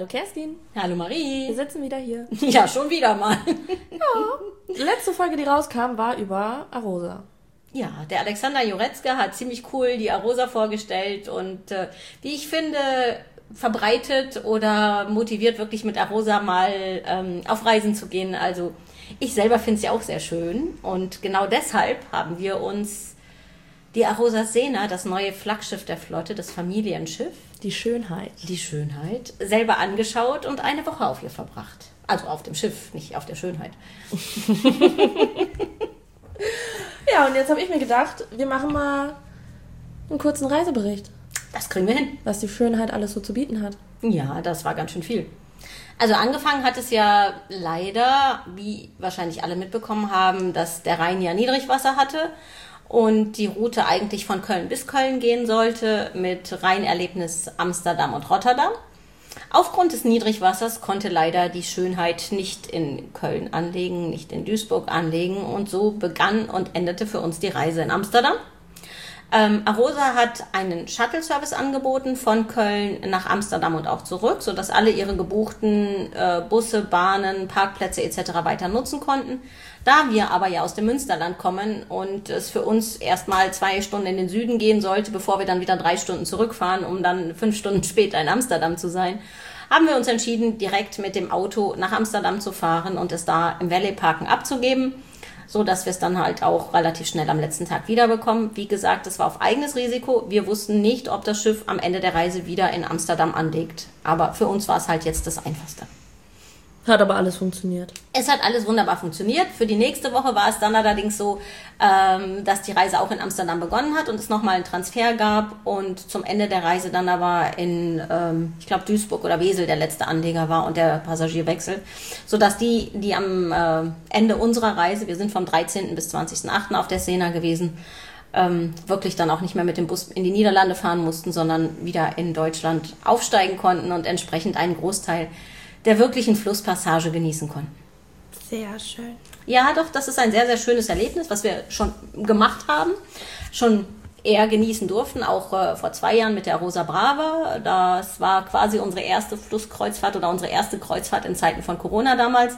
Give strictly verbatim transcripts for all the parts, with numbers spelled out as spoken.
Hallo Kerstin. Hallo Marie. Wir sitzen wieder hier. Ja, schon wieder mal. Ja. Die letzte Folge, die rauskam, war über Arosa. Ja, der Alexander Jurecka hat ziemlich cool die Arosa vorgestellt und äh, wie ich finde, verbreitet oder motiviert, wirklich mit Arosa mal ähm, auf Reisen zu gehen. Also ich selber finde es ja auch sehr schön und genau deshalb haben wir uns die Arosa Sena, das neue Flaggschiff der Flotte, das Familienschiff, Die Schönheit. Die Schönheit, selber angeschaut und eine Woche auf ihr verbracht. Also auf dem Schiff, nicht auf der Schönheit. Ja, und jetzt habe ich mir gedacht, wir machen mal einen kurzen Reisebericht. Das kriegen wir hin. Was die Schönheit alles so zu bieten hat. Ja, das war ganz schön viel. Also angefangen hat es ja leider, wie wahrscheinlich alle mitbekommen haben, dass der Rhein ja Niedrigwasser hatte und die Route eigentlich von Köln bis Köln gehen sollte mit Rheinerlebnis Amsterdam und Rotterdam. Aufgrund des Niedrigwassers konnte leider die Schönheit nicht in Köln anlegen, nicht in Duisburg anlegen und so begann und endete für uns die Reise in Amsterdam. Ähm, Arosa hat einen Shuttle-Service angeboten von Köln nach Amsterdam und auch zurück, sodass alle ihre gebuchten äh, Busse, Bahnen, Parkplätze et cetera weiter nutzen konnten. Da wir aber ja aus dem Münsterland kommen und es für uns erstmal zwei Stunden in den Süden gehen sollte, bevor wir dann wieder drei Stunden zurückfahren, um dann fünf Stunden später in Amsterdam zu sein, haben wir uns entschieden, direkt mit dem Auto nach Amsterdam zu fahren und es da im Valley Parken abzugeben, so dass wir es dann halt auch relativ schnell am letzten Tag wiederbekommen. Wie gesagt, das war auf eigenes Risiko. Wir wussten nicht, ob das Schiff am Ende der Reise wieder in Amsterdam anlegt. Aber für uns war es halt jetzt das Einfachste. Hat aber alles funktioniert. Es hat alles wunderbar funktioniert. Für die nächste Woche war es dann allerdings so, ähm, dass die Reise auch in Amsterdam begonnen hat und es nochmal einen Transfer gab und zum Ende der Reise dann aber in, ähm, ich glaube, Duisburg oder Wesel der letzte Anleger war und der Passagierwechsel, sodass die, die am äh, Ende unserer Reise, wir sind vom dreizehnten bis zwanzigsten achten auf der Sena gewesen, ähm, wirklich dann auch nicht mehr mit dem Bus in die Niederlande fahren mussten, sondern wieder in Deutschland aufsteigen konnten und entsprechend einen Großteil der wirklichen Flusspassage genießen konnten. Sehr schön. Ja, doch, das ist ein sehr, sehr schönes Erlebnis, was wir schon gemacht haben, schon eher genießen durften, auch äh, vor zwei Jahren mit der Arosa Brava. Das war quasi unsere erste Flusskreuzfahrt oder unsere erste Kreuzfahrt in Zeiten von Corona damals,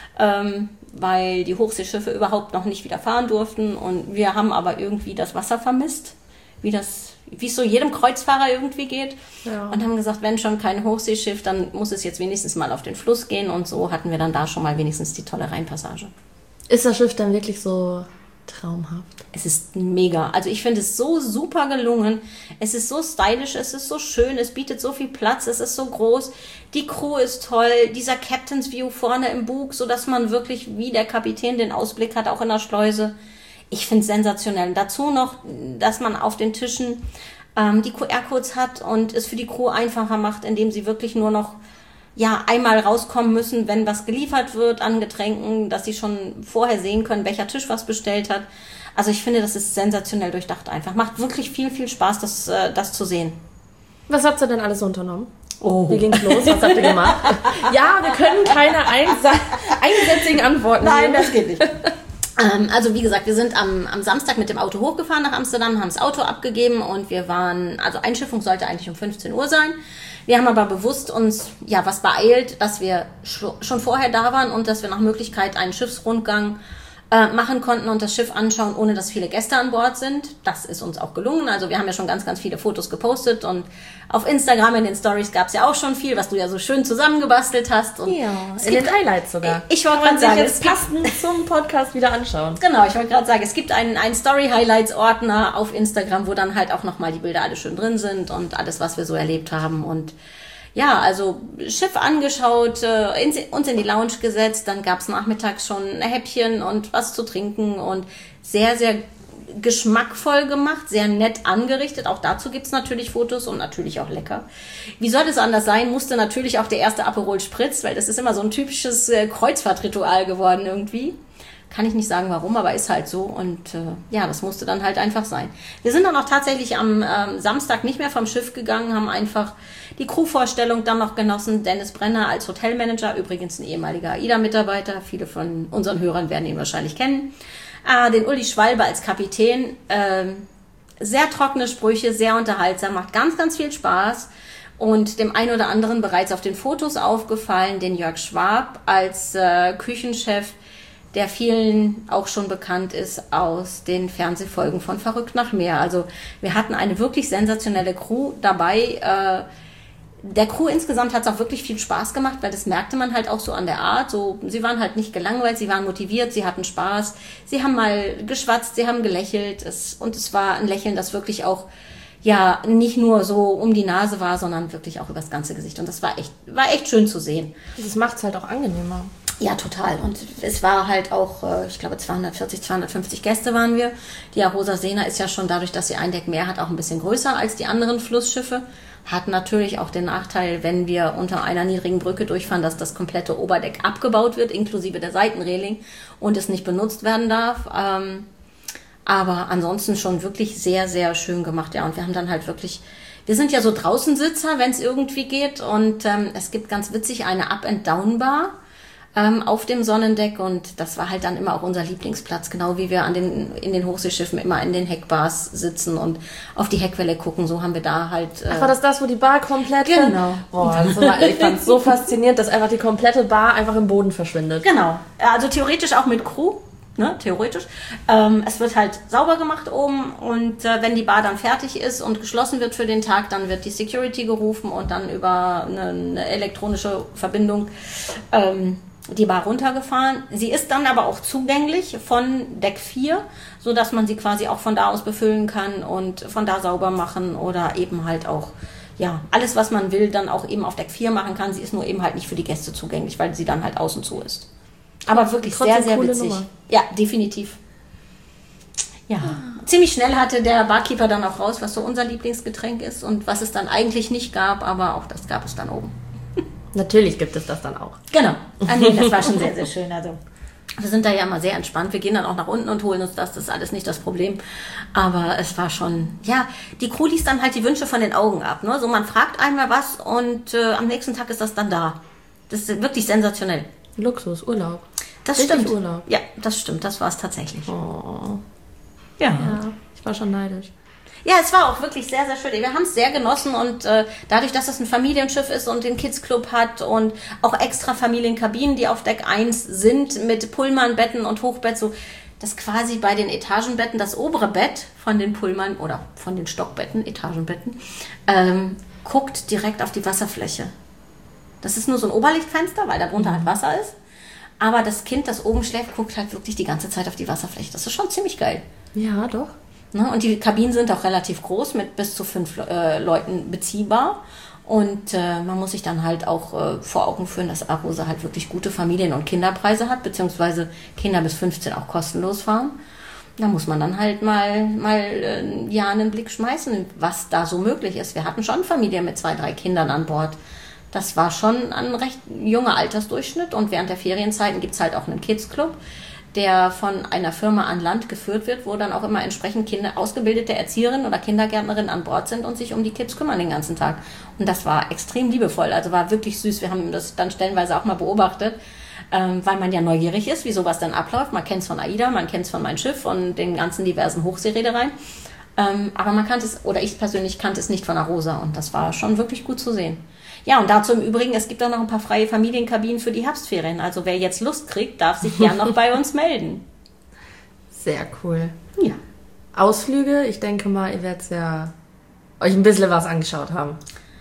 ähm, weil die Hochseeschiffe überhaupt noch nicht wieder fahren durften und wir haben aber irgendwie das Wasser vermisst, wie das wie es so jedem Kreuzfahrer irgendwie geht. Ja. Und haben gesagt, wenn schon kein Hochseeschiff, dann muss es jetzt wenigstens mal auf den Fluss gehen. Und so hatten wir dann da schon mal wenigstens die tolle Rheinpassage. Ist das Schiff dann wirklich so traumhaft? Es ist mega. Also ich finde es so super gelungen. Es ist so stylisch, es ist so schön, es bietet so viel Platz, es ist so groß. Die Crew ist toll, dieser Captain's View vorne im Bug, sodass man wirklich wie der Kapitän den Ausblick hat, auch in der Schleuse. Ich finde es sensationell. Dazu noch, dass man auf den Tischen ähm, die Q R-Codes hat und es für die Crew einfacher macht, indem sie wirklich nur noch ja einmal rauskommen müssen, wenn was geliefert wird an Getränken, dass sie schon vorher sehen können, welcher Tisch was bestellt hat. Also ich finde, das ist sensationell durchdacht einfach. Macht wirklich viel, viel Spaß, das, äh, das zu sehen. Was habt ihr denn alles so unternommen? Oh. Wie ging's los? Was habt ihr gemacht? Ja, wir können keine einsa- einsätzigen Antworten Nein, geben. das geht nicht. Also wie gesagt, wir sind am, am Samstag mit dem Auto hochgefahren nach Amsterdam, haben das Auto abgegeben und wir waren, also Einschiffung sollte eigentlich um fünfzehn Uhr sein. Wir haben aber bewusst uns ja was beeilt, dass wir schon vorher da waren und dass wir nach Möglichkeit einen Schiffsrundgang äh, machen konnten und das Schiff anschauen, ohne dass viele Gäste an Bord sind. Das ist uns auch gelungen. Also wir haben ja schon ganz, ganz viele Fotos gepostet und auf Instagram in den Stories gab es ja auch schon viel, was du ja so schön zusammengebastelt hast. Und ja, es in gibt, den Highlights sogar. Ich wollte gerade sich sagen, jetzt passend zum Podcast wieder anschauen. Genau, ich wollte gerade sagen, es gibt einen, einen Story-Highlights-Ordner auf Instagram, wo dann halt auch nochmal die Bilder alle schön drin sind und alles, was wir so erlebt haben. Und ja, also Schiff angeschaut, äh, in, uns in die Lounge gesetzt, dann gab's nachmittags schon ein Häppchen und was zu trinken und sehr, sehr geschmackvoll gemacht, sehr nett angerichtet. Auch dazu gibt's natürlich Fotos und natürlich auch lecker. Wie soll es anders sein, musste natürlich auch der erste Aperol Spritz, weil das ist immer so ein typisches äh, Kreuzfahrtritual geworden irgendwie. Kann ich nicht sagen, warum, aber ist halt so. Und äh, ja, das musste dann halt einfach sein. Wir sind dann auch tatsächlich am ähm, Samstag nicht mehr vom Schiff gegangen, haben einfach die Crewvorstellung dann noch genossen. Dennis Brenner als Hotelmanager, übrigens ein ehemaliger AIDA-Mitarbeiter. Viele von unseren Hörern werden ihn wahrscheinlich kennen. Äh, den Uli Schwalbe als Kapitän. Äh, sehr trockene Sprüche, sehr unterhaltsam, macht ganz, ganz viel Spaß. und dem einen oder anderen bereits auf den Fotos aufgefallen, den Jörg Schwab als äh, Küchenchef, der vielen auch schon bekannt ist aus den Fernsehfolgen von Verrückt nach Meer. Also wir hatten eine wirklich sensationelle Crew dabei. Äh, der Crew insgesamt hat es auch wirklich viel Spaß gemacht, weil das merkte man halt auch so an der Art. So, sie waren halt nicht gelangweilt, sie waren motiviert, sie hatten Spaß, sie haben mal geschwatzt, sie haben gelächelt. Es, und es war ein Lächeln, das wirklich auch ja nicht nur so um die Nase war, sondern wirklich auch übers ganze Gesicht. Und das war echt, war echt schön zu sehen. Das macht es halt auch angenehmer. Ja, total. Und es war halt auch, ich glaube, zweihundertvierzig, zweihundertfünfzig Gäste waren wir. Die Arosa Sena ist ja schon dadurch, dass sie ein Deck mehr hat, auch ein bisschen größer als die anderen Flussschiffe. Hat natürlich auch den Nachteil, wenn wir unter einer niedrigen Brücke durchfahren, dass das komplette Oberdeck abgebaut wird, inklusive der Seitenreling, und es nicht benutzt werden darf. Aber ansonsten schon wirklich sehr, sehr schön gemacht. Ja, und wir haben dann halt wirklich... Wir sind ja so Draußensitzer, wenn es irgendwie geht. Und ähm, es gibt ganz witzig eine Up-and-Down-Bar ähm, auf dem Sonnendeck. Und das war halt dann immer auch unser Lieblingsplatz. Genau wie wir an den, in den Hochseeschiffen immer in den Heckbars sitzen und auf die Heckwelle gucken. So haben wir da halt... Äh Ach, war das das, wo die Bar komplett... Genau. Boah, das war, ich fand es so faszinierend, dass einfach die komplette Bar einfach im Boden verschwindet. Genau. Also theoretisch auch mit Crew. Ne, theoretisch. Ähm, es wird halt sauber gemacht oben, und äh, wenn die Bar dann fertig ist und geschlossen wird für den Tag, dann wird die Security gerufen und dann über eine, eine elektronische Verbindung ähm, die Bar runtergefahren. Sie ist dann aber auch zugänglich von Deck vier, sodass man sie quasi auch von da aus befüllen kann und von da sauber machen oder eben halt auch, ja, alles, was man will, dann auch eben auf Deck vier machen kann. Sie ist nur eben halt nicht für die Gäste zugänglich, weil sie dann halt außen zu ist. Aber wirklich Trotzdem sehr, sehr coole witzig. Nummer. Ja, definitiv. Ja, ah. Ziemlich schnell hatte der Barkeeper dann auch raus, was so unser Lieblingsgetränk ist und was es dann eigentlich nicht gab, aber auch das gab es dann oben. Natürlich gibt es das dann auch. Genau. Ah, nee, das war schon sehr, sehr schön. Also wir sind da ja immer sehr entspannt. Wir gehen dann auch nach unten und holen uns das. Das ist alles nicht das Problem. Aber es war schon, ja, die Crew liest dann halt die Wünsche von den Augen ab. Ne? So, man fragt einmal was und äh, am nächsten Tag ist das dann da. Das ist wirklich sensationell. Luxus, Urlaub. Das Richtig stimmt. Urlaub. Ja, das stimmt. Das war es tatsächlich. Oh. Ja. Ja, ich war schon neidisch. Ja, es war auch wirklich sehr, sehr schön. Wir haben es sehr genossen und äh, dadurch, dass es ein Familienschiff ist und den Kids-Club hat und auch extra Familienkabinen, die auf Deck eins sind, mit Pullmanbetten und Hochbett, so dass quasi bei den Etagenbetten das obere Bett von den Pullman oder von den Stockbetten, Etagenbetten, ähm, guckt direkt auf die Wasserfläche. Das ist nur so ein Oberlichtfenster, weil da drunter halt Wasser ist. Aber das Kind, das oben schläft, guckt halt wirklich die ganze Zeit auf die Wasserfläche. Das ist schon ziemlich geil. Ja, doch. Ne? Und die Kabinen sind auch relativ groß, mit bis zu fünf äh, Leuten beziehbar. Und äh, man muss sich dann halt auch äh, vor Augen führen, dass Arosa halt wirklich gute Familien- und Kinderpreise hat, beziehungsweise Kinder bis fünfzehn auch kostenlos fahren. Da muss man dann halt mal, mal äh, ja, einen Blick schmeißen, was da so möglich ist. Wir hatten schon Familien mit zwei, drei Kindern an Bord. Das war schon ein recht junger Altersdurchschnitt, und während der Ferienzeiten gibt's halt auch einen Kids-Club, der von einer Firma an Land geführt wird, wo dann auch immer entsprechend Kinder, ausgebildete Erzieherinnen oder Kindergärtnerinnen an Bord sind und sich um die Kids kümmern den ganzen Tag. Und das war extrem liebevoll, also war wirklich süß. Wir haben das dann stellenweise auch mal beobachtet, ähm, weil man ja neugierig ist, wie sowas dann abläuft. Man kennt es von AIDA, man kennt es von Mein Schiff und den ganzen diversen Hochseereedereien. Ähm, aber man kannte es, oder ich persönlich kannte es nicht von Arosa, und das war schon wirklich gut zu sehen. Ja, und dazu im Übrigen, es gibt auch noch ein paar freie Familienkabinen für die Herbstferien. Also wer jetzt Lust kriegt, darf sich gern noch bei uns melden. Sehr cool. Ja. Ausflüge, ich denke mal, ihr werdet ja euch ein bisschen was angeschaut haben.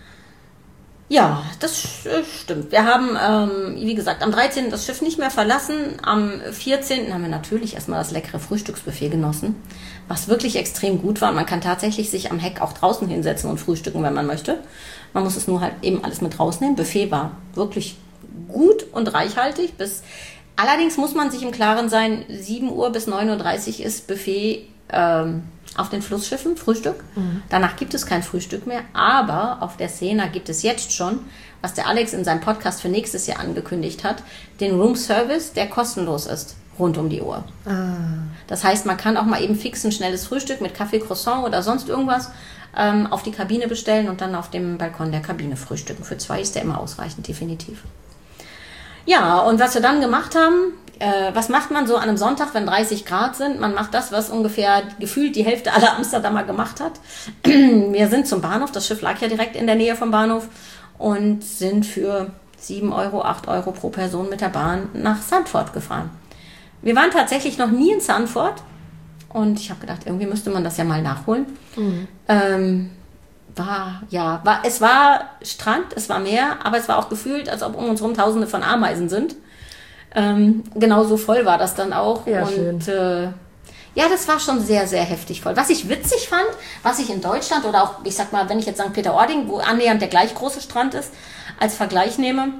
Ja, das äh, stimmt. Wir haben, ähm, wie gesagt, am dreizehnten das Schiff nicht mehr verlassen. Am vierzehnten haben wir natürlich erstmal das leckere Frühstücksbuffet genossen, was wirklich extrem gut war. Man kann tatsächlich sich am Heck auch draußen hinsetzen und frühstücken, wenn man möchte. Man muss es nur halt eben alles mit rausnehmen. Buffet war wirklich gut und reichhaltig. Bis, allerdings muss man sich im Klaren sein, sieben Uhr bis neun Uhr dreißig ist Buffet ähm, auf den Flussschiffen, Frühstück. Mhm. Danach gibt es kein Frühstück mehr, aber auf der Sena gibt es jetzt schon, was der Alex in seinem Podcast für nächstes Jahr angekündigt hat, den Room Service, der kostenlos ist, rund um die Uhr. Ah. Das heißt, man kann auch mal eben fix ein schnelles Frühstück mit Kaffee, Croissant oder sonst irgendwas ähm, auf die Kabine bestellen und dann auf dem Balkon der Kabine frühstücken. Für zwei ist der immer ausreichend, definitiv. Ja, und was wir dann gemacht haben, äh, was macht man so an einem Sonntag, wenn dreißig Grad sind? Man macht das, was ungefähr gefühlt die Hälfte aller Amsterdamer gemacht hat. Wir sind zum Bahnhof, das Schiff lag ja direkt in der Nähe vom Bahnhof und sind für sieben Euro, acht Euro pro Person mit der Bahn nach Zandvoort gefahren. Wir waren tatsächlich noch nie in Zandvoort und ich habe gedacht, irgendwie müsste man das ja mal nachholen. Mhm. Ähm, war, ja, war, es war Strand, es war Meer, aber es war auch gefühlt, als ob um uns herum Tausende von Ameisen sind. Ähm, genauso voll war das dann auch. Ja, und äh, ja, das war schon sehr, sehr heftig voll. Was ich witzig fand, was ich in Deutschland oder auch, ich sag mal, wenn ich jetzt Sankt Peter-Ording, wo annähernd der gleich große Strand ist, als Vergleich nehme,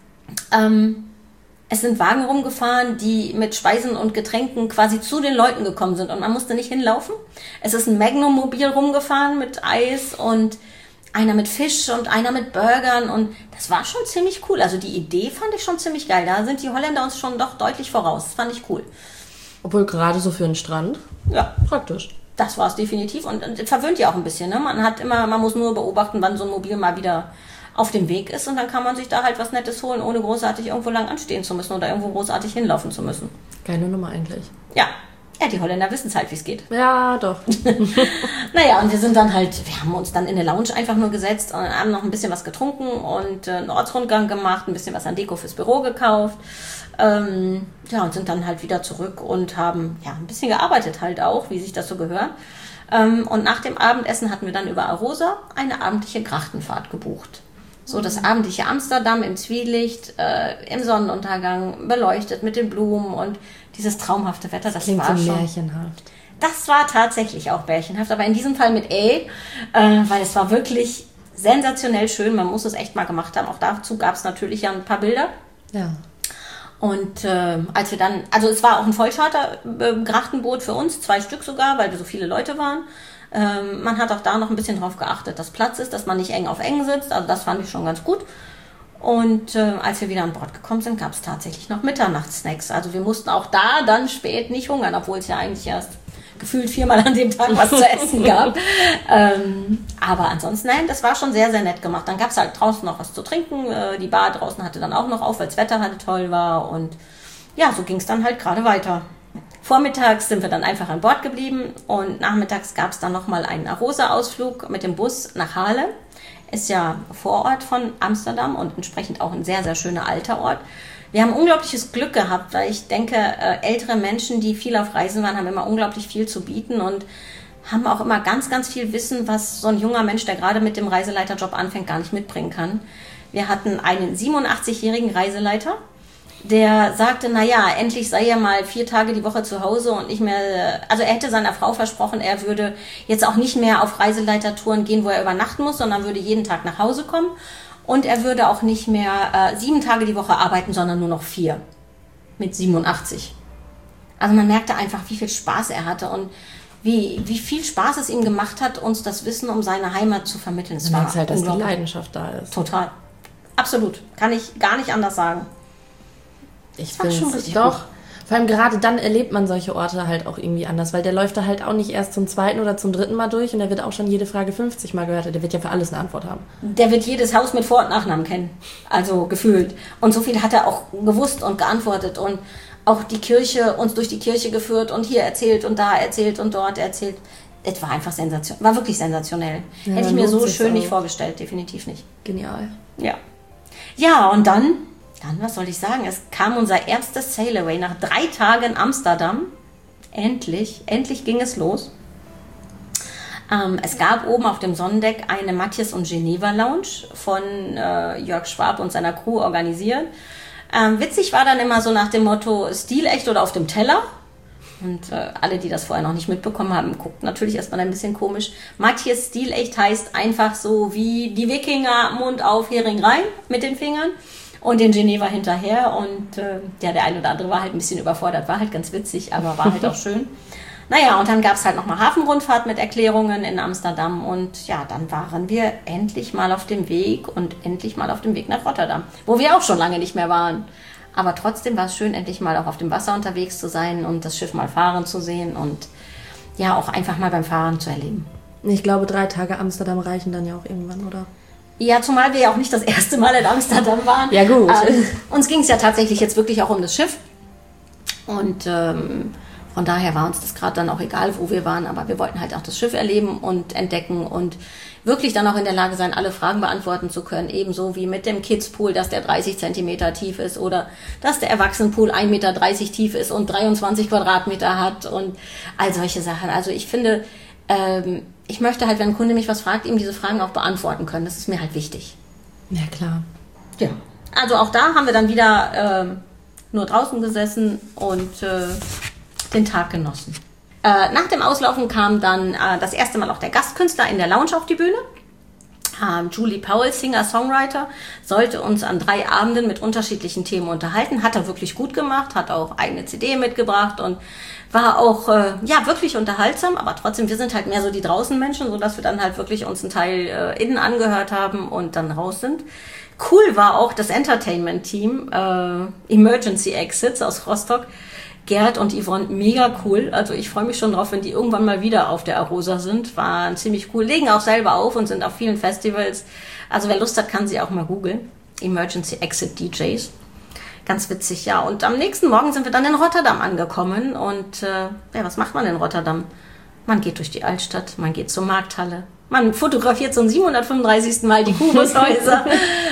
ähm, es sind Wagen rumgefahren, die mit Speisen und Getränken quasi zu den Leuten gekommen sind und man musste nicht hinlaufen. Es ist ein Magnum-Mobil rumgefahren mit Eis und einer mit Fisch und einer mit Burgern und das war schon ziemlich cool. Also die Idee fand ich schon ziemlich geil. Da sind die Holländer uns schon doch deutlich voraus. Das fand ich cool. Obwohl gerade so für einen Strand. Ja. Praktisch. Das war es definitiv und, und verwöhnt ja auch ein bisschen. Ne? Man hat immer, man muss nur beobachten, wann so ein Mobil mal wieder auf dem Weg ist und dann kann man sich da halt was Nettes holen, ohne großartig irgendwo lang anstehen zu müssen oder irgendwo großartig hinlaufen zu müssen. Geile Nummer eigentlich. Ja. Ja, die Holländer wissen es halt, wie es geht. Ja, doch. Naja, und wir sind dann halt, wir haben uns dann in der Lounge einfach nur gesetzt und haben noch ein bisschen was getrunken und äh, einen Ortsrundgang gemacht, ein bisschen was an Deko fürs Büro gekauft. Ähm, ja, und sind dann halt wieder zurück und haben ja ein bisschen gearbeitet halt auch, wie sich das so gehört. Ähm, und nach dem Abendessen hatten wir dann über Arosa eine abendliche Grachtenfahrt gebucht. So das abendliche Amsterdam im Zwielicht, äh, im Sonnenuntergang, beleuchtet mit den Blumen und dieses traumhafte Wetter, das, das klingt war so schon märchenhaft. Das war tatsächlich auch märchenhaft, aber in diesem Fall mit E, äh, weil es war wirklich sensationell schön. Man muss es echt mal gemacht haben. Auch dazu gab es natürlich ja ein paar Bilder. Ja. Und äh, als wir dann, also es war auch ein Vollcharter-Grachtenboot für uns, zwei Stück sogar, weil wir so viele Leute waren. Ähm, man hat auch da noch ein bisschen drauf geachtet, dass Platz ist, dass man nicht eng auf eng sitzt. Also das fand ich schon ganz gut. Und äh, als wir wieder an Bord gekommen sind, gab es tatsächlich noch Mitternachtssnacks. Also wir mussten auch da dann spät nicht hungern, obwohl es ja eigentlich erst gefühlt viermal an dem Tag was zu essen gab. ähm, aber ansonsten, nein, das war schon sehr, sehr nett gemacht. Dann gab es halt draußen noch was zu trinken. Äh, die Bar draußen hatte dann auch noch auf, weil das Wetter halt toll war. Und ja, so ging es dann halt gerade weiter. Vormittags sind wir dann einfach an Bord geblieben und nachmittags gab es dann nochmal einen Arosa-Ausflug mit dem Bus nach Haarlem. Ist ja Vorort von Amsterdam und entsprechend auch ein sehr, sehr schöner alter Ort. Wir haben unglaubliches Glück gehabt, weil ich denke, ältere Menschen, die viel auf Reisen waren, haben immer unglaublich viel zu bieten und haben auch immer ganz, ganz viel Wissen, was so ein junger Mensch, der gerade mit dem Reiseleiterjob anfängt, gar nicht mitbringen kann. Wir hatten einen siebenundachtzigjährigen Reiseleiter, der sagte, naja, endlich sei er mal vier Tage die Woche zu Hause und nicht mehr, also er hätte seiner Frau versprochen, er würde jetzt auch nicht mehr auf Reiseleitertouren gehen, wo er übernachten muss, sondern würde jeden Tag nach Hause kommen und er würde auch nicht mehr äh, sieben Tage die Woche arbeiten, sondern nur noch vier mit siebenundachtzig. Also man merkte einfach, wie viel Spaß er hatte und wie, wie viel Spaß es ihm gemacht hat, uns das Wissen um seine Heimat zu vermitteln. Es war halt, dass die Leidenschaft da ist. Total. Absolut. Kann ich gar nicht anders sagen. Ich finde schon richtig doch. Gut. Vor allem gerade dann erlebt man solche Orte halt auch irgendwie anders, weil der läuft da halt auch nicht erst zum zweiten oder zum dritten Mal durch und der wird auch schon jede Frage fünfzig Mal gehört. Der wird ja für alles eine Antwort haben. Der wird jedes Haus mit Vor- und Nachnamen kennen. Also gefühlt. Und so viel hat er auch gewusst und geantwortet und auch die Kirche, uns durch die Kirche geführt und hier erzählt und da erzählt und dort erzählt. Es war einfach sensationell. War wirklich sensationell. Ja, hätte ich mir so schön nicht vorgestellt. Definitiv nicht. Genial. Ja. Ja, und dann... Dann, was soll ich sagen? Es kam unser erstes Sail Away nach drei Tagen in Amsterdam. Endlich, endlich ging es los. Ähm, es gab oben auf dem Sonnendeck eine Matthias und Geneva Lounge von äh, Jörg Schwab und seiner Crew organisiert. Ähm, witzig war dann immer so nach dem Motto stilecht oder auf dem Teller. Und äh, alle, die das vorher noch nicht mitbekommen haben, guckten natürlich erstmal ein bisschen komisch. Matthias stilecht heißt einfach so wie die Wikinger, Mund auf, Hering rein mit den Fingern. Und in Geneva hinterher und äh, ja, der eine oder andere war halt ein bisschen überfordert, war halt ganz witzig, aber war halt auch schön. Naja, und dann gab es halt nochmal Hafenrundfahrt mit Erklärungen in Amsterdam und ja, dann waren wir endlich mal auf dem Weg und endlich mal auf dem Weg nach Rotterdam, wo wir auch schon lange nicht mehr waren. Aber trotzdem war es schön, endlich mal auch auf dem Wasser unterwegs zu sein und das Schiff mal fahren zu sehen und ja, auch einfach mal beim Fahren zu erleben. Ich glaube, drei Tage Amsterdam reichen dann ja auch irgendwann, oder? Ja, zumal wir ja auch nicht das erste Mal in Amsterdam waren. Ja, gut. Ähm, uns ging es ja tatsächlich jetzt wirklich auch um das Schiff. Und ähm, von daher war uns das gerade dann auch egal, wo wir waren, aber wir wollten halt auch das Schiff erleben und entdecken und wirklich dann auch in der Lage sein, alle Fragen beantworten zu können. Ebenso wie mit dem Kids-Pool, dass der dreißig Zentimeter tief ist oder dass der Erwachsenenpool ein Meter dreißig tief ist und dreiundzwanzig Quadratmeter hat und all solche Sachen. Also ich finde, ähm, ich möchte halt, wenn ein Kunde mich was fragt, ihm diese Fragen auch beantworten können. Das ist mir halt wichtig. Ja, klar. Ja. Also auch da haben wir dann wieder ähm, nur draußen gesessen und äh, den Tag genossen. Äh, nach dem Auslaufen kam dann äh, das erste Mal auch der Gastkünstler in der Lounge auf die Bühne. Ähm, Julie Powell, Singer-Songwriter, sollte uns an drei Abenden mit unterschiedlichen Themen unterhalten. Hat er wirklich gut gemacht, hat auch eigene C D mitgebracht und war auch äh, ja wirklich unterhaltsam. Aber trotzdem, wir sind halt mehr so die Draußenmenschen, sodass wir dann halt wirklich uns einen Teil äh, innen angehört haben und dann raus sind. Cool war auch das Entertainment-Team, äh, Emergency Exits aus Rostock. Gerd und Yvonne, mega cool. Also ich freue mich schon drauf, wenn die irgendwann mal wieder auf der Arosa sind. Waren ziemlich cool. Legen auch selber auf und sind auf vielen Festivals. Also wer Lust hat, kann sie auch mal googeln. Emergency Exit D Js. Ganz witzig, ja. Und am nächsten Morgen sind wir dann in Rotterdam angekommen. Und äh, ja, was macht man in Rotterdam? Man geht durch die Altstadt, man geht zur Markthalle. Man fotografiert zum siebenhundertfünfunddreißigsten Mal die Kubushäuser.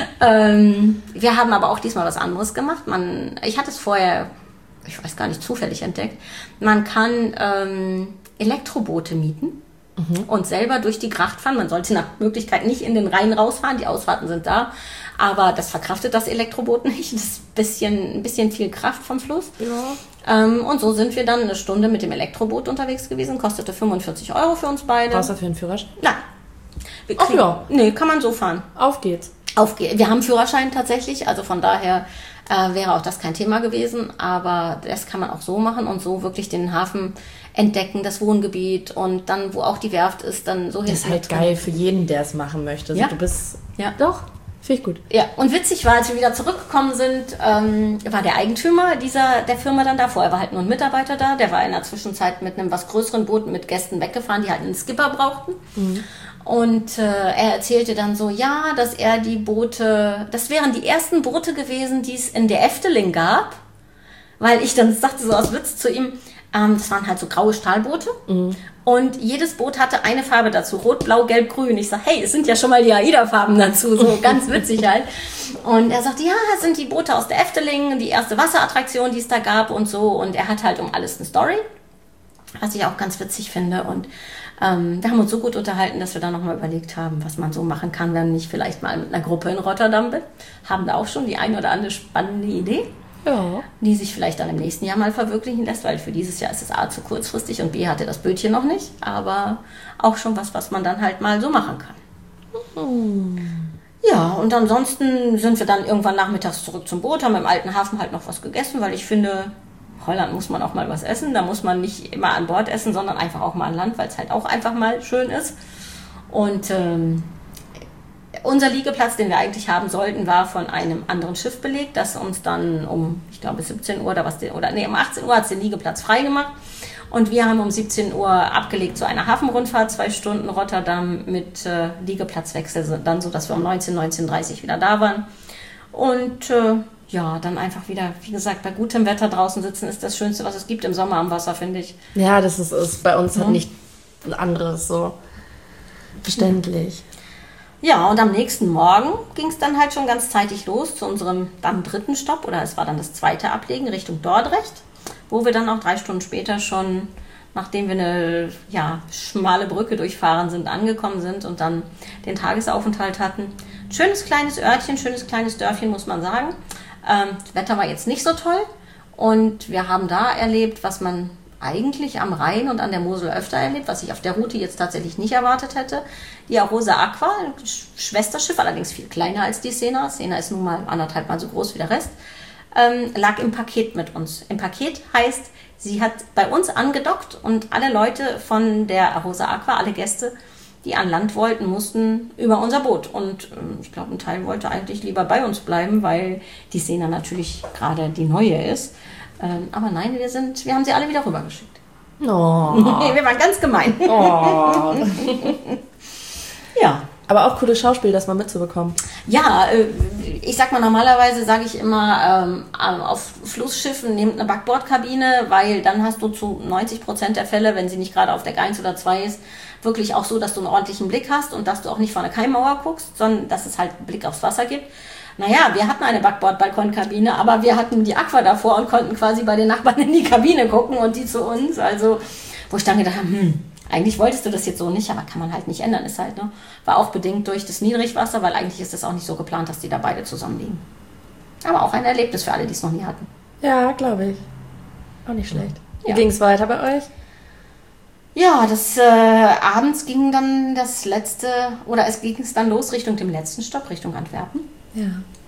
ähm, wir haben aber auch diesmal was anderes gemacht. Man, ich hatte es vorher... ich weiß gar nicht, zufällig entdeckt. Man kann ähm, Elektroboote mieten mhm. und selber durch die Gracht fahren. Man sollte nach Möglichkeit nicht in den Rhein rausfahren, die Ausfahrten sind da, aber das verkraftet das Elektroboot nicht. Das ist ein bisschen, ein bisschen viel Kraft vom Fluss. Ja. Ähm, und so sind wir dann eine Stunde mit dem Elektroboot unterwegs gewesen, kostete fünfundvierzig Euro für uns beide. Brauchst du dafür einen Führerschein? Nein. Ach ja. Nee, kann man so fahren. Auf geht's. Auf geht's. Wir haben Führerschein tatsächlich, also von daher... Äh, wäre auch das kein Thema gewesen, aber das kann man auch so machen und so wirklich den Hafen entdecken, das Wohngebiet und dann, wo auch die Werft ist, dann so hin. Das ist halt geil für jeden, der es machen möchte. Also ja. Du bist, ja. Doch, finde ich gut. Ja, und witzig war, als wir wieder zurückgekommen sind, ähm, war der Eigentümer dieser der Firma dann da. Vorher war halt nur ein Mitarbeiter da, der war in der Zwischenzeit mit einem was größeren Boot mit Gästen weggefahren, die halt einen Skipper brauchten. Mhm. Und äh, er erzählte dann so, ja, dass er die Boote, das wären die ersten Boote gewesen, die es in der Efteling gab, weil ich dann sagte so aus Witz zu ihm, ähm, das waren halt so graue Stahlboote mhm. und jedes Boot hatte eine Farbe dazu, rot, blau, gelb, grün. Ich sag, hey, es sind ja schon mal die AIDA-Farben dazu, so ganz witzig halt. Und er sagte, ja, es sind die Boote aus der Efteling, die erste Wasserattraktion, die es da gab und so. Und er hat halt um alles eine Story, was ich auch ganz witzig finde. Und Ähm, wir haben uns so gut unterhalten, dass wir dann nochmal überlegt haben, was man so machen kann, wenn ich vielleicht mal mit einer Gruppe in Rotterdam bin. Haben da auch schon die eine oder andere spannende Idee, ja. die sich vielleicht dann im nächsten Jahr mal verwirklichen lässt, weil für dieses Jahr ist es A zu kurzfristig und B hatte das Bötchen noch nicht, aber auch schon was, was man dann halt mal so machen kann. Mhm. Ja, und ansonsten sind wir dann irgendwann nachmittags zurück zum Boot, haben im alten Hafen halt noch was gegessen, weil ich finde... Holland muss man auch mal was essen, da muss man nicht immer an Bord essen, sondern einfach auch mal an Land, weil es halt auch einfach mal schön ist. Und ähm, unser Liegeplatz, den wir eigentlich haben sollten, war von einem anderen Schiff belegt, das uns dann um, ich glaube siebzehn Uhr oder was, oder nee, um achtzehn Uhr hat es den Liegeplatz freigemacht. Und wir haben um siebzehn Uhr abgelegt zu einer Hafenrundfahrt, zwei Stunden Rotterdam mit äh, Liegeplatzwechsel, dann so, dass wir um neunzehn, neunzehn Uhr dreißig wieder da waren. Und äh, ja, dann einfach wieder, wie gesagt, bei gutem Wetter draußen sitzen ist das Schönste, was es gibt im Sommer am Wasser, finde ich. Ja, das ist, ist bei uns mhm. halt nicht ein anderes so verständlich. Ja, und am nächsten Morgen ging es dann halt schon ganz zeitig los zu unserem dann dritten Stopp, oder es war dann das zweite Ablegen Richtung Dordrecht, wo wir dann auch drei Stunden später schon, nachdem wir eine ja, schmale Brücke durchfahren sind, angekommen sind und dann den Tagesaufenthalt hatten. Schönes kleines Örtchen, schönes kleines Dörfchen, muss man sagen. Ähm, das Wetter war jetzt nicht so toll und wir haben da erlebt, was man eigentlich am Rhein und an der Mosel öfter erlebt, was ich auf der Route jetzt tatsächlich nicht erwartet hätte. Die Arosa Aqua, ein Schwesterschiff, allerdings viel kleiner als die Sena. Sena ist nun mal anderthalb Mal so groß wie der Rest, ähm, lag im Paket mit uns. Im Paket heißt, sie hat bei uns angedockt und alle Leute von der Arosa Aqua, alle Gäste, die an Land wollten, mussten über unser Boot. Und ähm, ich glaube, ein Teil wollte eigentlich lieber bei uns bleiben, weil die Sena natürlich gerade die neue ist. Ähm, aber nein, wir sind, wir haben sie alle wieder rübergeschickt. Oh. Wir waren ganz gemein. Oh. Ja. Aber auch cooles Schauspiel, das mal mitzubekommen. Ja, äh, ich sag mal, normalerweise sage ich immer, ähm, auf Flussschiffen nehmt eine Backbordkabine, weil dann hast du zu neunzig Prozent der Fälle, wenn sie nicht gerade auf Deck eins oder zwei ist, wirklich auch so, dass du einen ordentlichen Blick hast und dass du auch nicht vor eine Keimmauer guckst, sondern dass es halt einen Blick aufs Wasser gibt. Naja, wir hatten eine Backbord-Balkonkabine, aber wir hatten die Aqua davor und konnten quasi bei den Nachbarn in die Kabine gucken und die zu uns. Also, wo ich dann gedacht habe, hm, eigentlich wolltest du das jetzt so nicht, aber kann man halt nicht ändern. Ist halt, ne? War auch bedingt durch das Niedrigwasser, weil eigentlich ist das auch nicht so geplant, dass die da beide zusammenliegen. Aber auch ein Erlebnis für alle, die es noch nie hatten. Ja, glaube ich. Auch nicht schlecht. Wie Ja. ging es weiter bei euch? Ja, das äh, abends ging dann das letzte, oder es ging es dann los Richtung dem letzten Stopp, Richtung Antwerpen. Ja.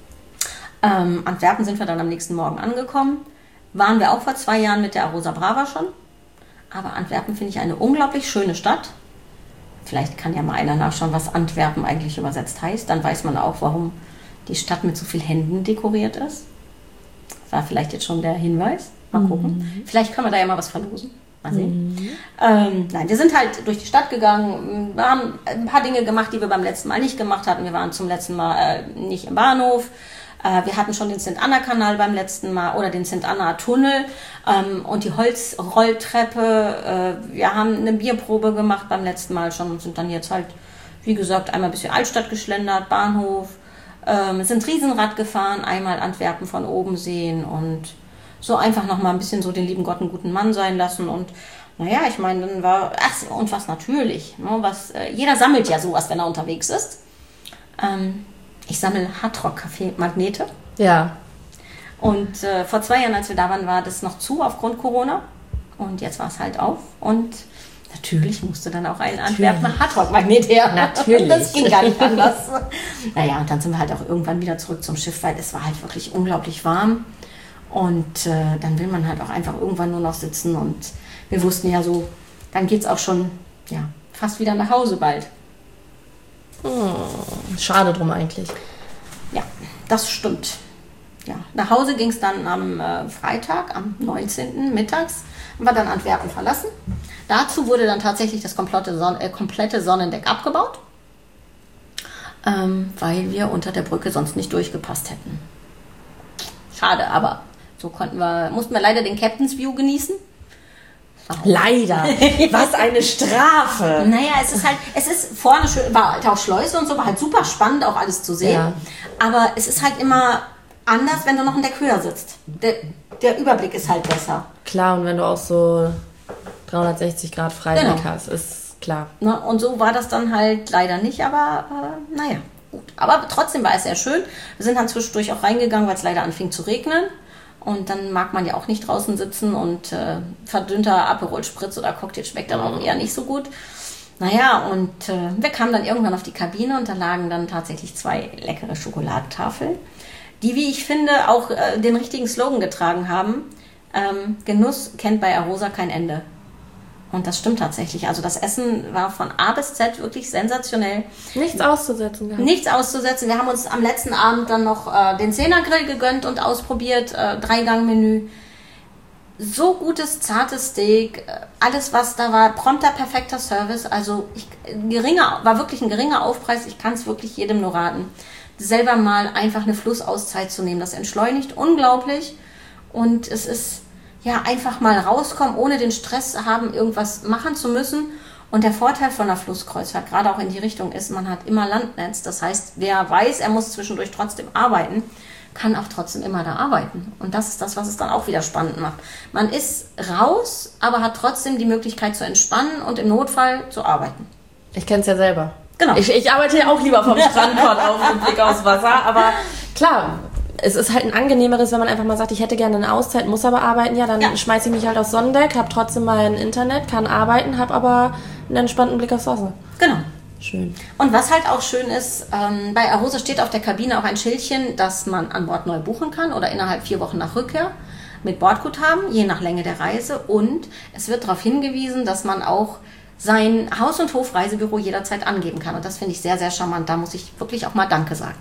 Ähm, Antwerpen sind wir dann am nächsten Morgen angekommen. Waren wir auch vor zwei Jahren mit der Arosa Brava schon. Aber Antwerpen finde ich eine unglaublich schöne Stadt. Vielleicht kann ja mal einer nachschauen, was Antwerpen eigentlich übersetzt heißt. Dann weiß man auch, warum die Stadt mit so vielen Händen dekoriert ist. Das war vielleicht jetzt schon der Hinweis. Mal gucken. Mhm. Vielleicht können wir da ja mal was verlosen. Mal sehen. Mhm. Ähm, nein, wir sind halt durch die Stadt gegangen. Wir haben ein paar Dinge gemacht, die wir beim letzten Mal nicht gemacht hatten. Wir waren zum letzten Mal äh, nicht im Bahnhof. Wir hatten schon den Sint-Anna-Kanal beim letzten Mal oder den Sint-Anna-Tunnel ähm, und die Holzrolltreppe. Äh, wir haben eine Bierprobe gemacht beim letzten Mal schon und sind dann jetzt halt, wie gesagt, einmal ein bisschen Altstadt geschlendert, Bahnhof, ähm, sind Riesenrad gefahren, einmal Antwerpen von oben sehen und so einfach nochmal ein bisschen so den lieben Gott einen guten Mann sein lassen. Und naja, ich meine, dann war, ach, und was natürlich, ne, was, äh, jeder sammelt ja sowas, wenn er unterwegs ist. Ähm, Ich sammle Hardrock-Café-Magnete. Ja. Und äh, vor zwei Jahren, als wir da waren, war das noch zu aufgrund Corona. Und jetzt war es halt auf. Und natürlich musste dann auch ein Antwerpen Hardrock-Magnet her. Natürlich. Das ging gar nicht anders. Naja, und dann sind wir halt auch irgendwann wieder zurück zum Schiff, weil es war halt wirklich unglaublich warm. Und äh, dann will man halt auch einfach irgendwann nur noch sitzen. Und wir wussten ja so, dann geht es auch schon ja, fast wieder nach Hause bald. Hm, schade drum eigentlich. Ja, das stimmt. Ja, nach Hause ging es dann am äh, Freitag, am neunzehnten mittags, haben wir dann Antwerpen verlassen. Dazu wurde dann tatsächlich das komplette, Son- äh, komplette Sonnendeck abgebaut, ähm, weil wir unter der Brücke sonst nicht durchgepasst hätten. Schade, aber so konnten wir, mussten wir leider den Captain's View genießen. Leider. Was eine Strafe. Naja, es ist halt, es ist vorne schön, war halt auch Schleuse und so, war halt super spannend, auch alles zu sehen. Ja. Aber es ist halt immer anders, wenn du noch ein Deck höher sitzt. Der, der Überblick ist halt besser. Klar, und wenn du auch so dreihundertsechzig Grad Freiblick Genau. hast, ist klar. Ne? Und so war das dann halt leider nicht, aber äh, naja, gut. Aber trotzdem war es sehr schön. Wir sind dann zwischendurch auch reingegangen, weil es leider anfing zu regnen. Und dann mag man ja auch nicht draußen sitzen und äh, verdünnter Aperol Spritz oder Cocktail schmeckt dann auch eher nicht so gut. Naja, und äh, wir kamen dann irgendwann auf die Kabine und da lagen dann tatsächlich zwei leckere Schokoladentafeln, die, wie ich finde, auch äh, den richtigen Slogan getragen haben. Ähm, Genuss kennt bei Arosa kein Ende. Und das stimmt tatsächlich. Also das Essen war von A bis Z wirklich sensationell. Nichts auszusetzen gehabt. Nichts auszusetzen. Wir haben uns am letzten Abend dann noch äh, den Zehnergrill gegönnt und ausprobiert. Äh, Dreigang-Menü. So gutes, zartes Steak. Äh, alles, was da war. Prompter, perfekter Service. Also ich, geringer, war wirklich ein geringer Aufpreis. Ich kann es wirklich jedem nur raten, selber mal einfach eine Flussauszeit zu nehmen. Das entschleunigt unglaublich. Und es ist ja einfach mal rauskommen, ohne den Stress haben, irgendwas machen zu müssen. Und der Vorteil von einer Flusskreuzfahrt, gerade auch in die Richtung, ist, man hat immer Landnetz. Das heißt, wer weiß, er muss zwischendurch trotzdem arbeiten, kann auch trotzdem immer da arbeiten. Und das ist das, was es dann auch wieder spannend macht. Man ist raus, aber hat trotzdem die Möglichkeit zu entspannen und im Notfall zu arbeiten. Ich kenne es ja selber. Genau. Ich, ich arbeite ja auch lieber vom Strandkorb auf und Blick aufs Wasser, aber klar, es ist halt ein angenehmeres, wenn man einfach mal sagt, ich hätte gerne eine Auszeit, muss aber arbeiten, ja, dann ja. schmeiße ich mich halt aufs Sonnendeck, habe trotzdem mein Internet, kann arbeiten, habe aber einen entspannten Blick aufs Wasser. Genau. Schön. Und was halt auch schön ist, ähm, bei Arosa steht auf der Kabine auch ein Schildchen, dass man an Bord neu buchen kann oder innerhalb vier Wochen nach Rückkehr mit Bordguthaben, je nach Länge der Reise. Und es wird darauf hingewiesen, dass man auch sein Haus- und Hofreisebüro jederzeit angeben kann. Und das finde ich sehr, sehr charmant. Da muss ich wirklich auch mal Danke sagen.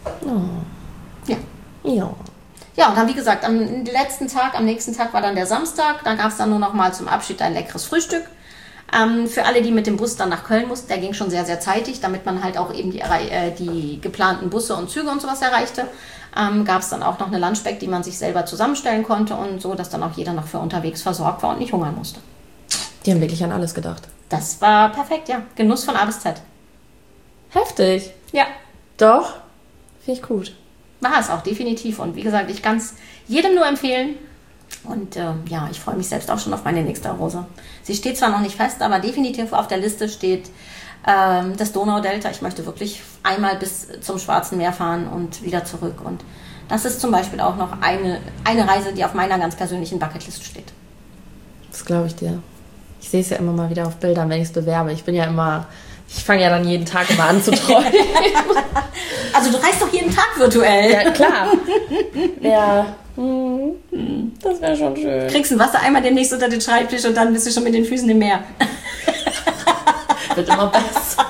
Oh. Ja. Ja. Ja, und dann, wie gesagt, am letzten Tag, am nächsten Tag war dann der Samstag. Da gab es dann nur noch mal zum Abschied ein leckeres Frühstück. Ähm, für alle, die mit dem Bus dann nach Köln mussten, der ging schon sehr, sehr zeitig, damit man halt auch eben die, äh, die geplanten Busse und Züge und sowas erreichte. Ähm, gab es dann auch noch eine Lunchbag, die man sich selber zusammenstellen konnte und so, dass dann auch jeder noch für unterwegs versorgt war und nicht hungern musste. Die haben wirklich an alles gedacht. Das war perfekt, ja. Genuss von A bis Z. Heftig. Ja. Doch. Finde ich gut. War es auch, definitiv. Und wie gesagt, ich kann es jedem nur empfehlen. Und äh, ja, ich freue mich selbst auch schon auf meine nächste Rose. Sie steht zwar noch nicht fest, aber definitiv auf der Liste steht ähm, das Donaudelta. Ich möchte wirklich einmal bis zum Schwarzen Meer fahren und wieder zurück. Und das ist zum Beispiel auch noch eine, eine Reise, die auf meiner ganz persönlichen Bucketlist steht. Das glaube ich dir. Ich sehe es ja immer mal wieder auf Bildern, wenn ich es bewerbe. Ich bin ja immer... Ich fange ja dann jeden Tag immer an zu träumen. Also du reist doch jeden Tag virtuell. Ja, klar. Ja. Hm. Das wäre schon schön. Kriegst einen Wassereimer demnächst unter den Schreibtisch und dann bist du schon mit den Füßen im Meer. Wird immer besser.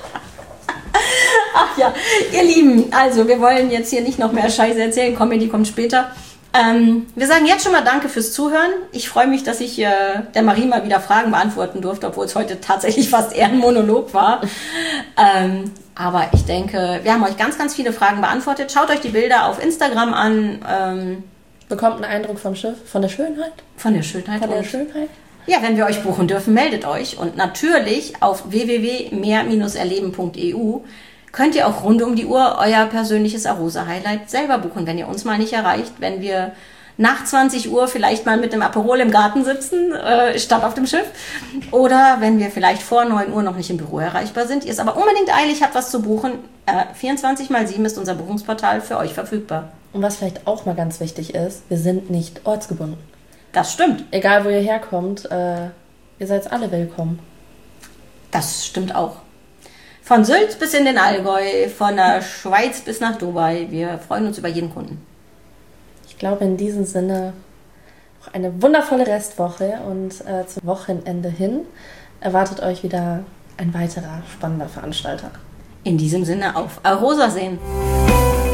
Ach ja, ihr Lieben, also wir wollen jetzt hier nicht noch mehr Scheiße erzählen. Comedy kommt später. Ähm, wir sagen jetzt schon mal Danke fürs Zuhören. Ich freue mich, dass ich äh, der Marie mal wieder Fragen beantworten durfte, obwohl es heute tatsächlich fast eher ein Monolog war. ähm, aber ich denke, wir haben euch ganz, ganz viele Fragen beantwortet. Schaut euch die Bilder auf Instagram an. Ähm, Bekommt einen Eindruck vom Schiff, von der Schönheit? Von der Schönheit. Von der Schönheit. Ja, wenn wir euch buchen dürfen, meldet euch. Und natürlich auf w w w punkt mehr erleben punkt e u könnt ihr auch rund um die Uhr euer persönliches Arosa-Highlight selber buchen, wenn ihr uns mal nicht erreicht, wenn wir nach zwanzig Uhr vielleicht mal mit dem Aperol im Garten sitzen, äh, statt auf dem Schiff. Oder wenn wir vielleicht vor neun Uhr noch nicht im Büro erreichbar sind, ihr es aber unbedingt eilig habt, was zu buchen, äh, vierundzwanzig mal sieben ist unser Buchungsportal für euch verfügbar. Und was vielleicht auch mal ganz wichtig ist, wir sind nicht ortsgebunden. Das stimmt. Egal, wo ihr herkommt, äh, ihr seid alle willkommen. Das stimmt auch. Von Sylt bis in den Allgäu, von der Schweiz bis nach Dubai. Wir freuen uns über jeden Kunden. Ich glaube, in diesem Sinne noch eine wundervolle Restwoche und äh, zum Wochenende hin erwartet euch wieder ein weiterer spannender Veranstalter. In diesem Sinne auf Arosa sehen.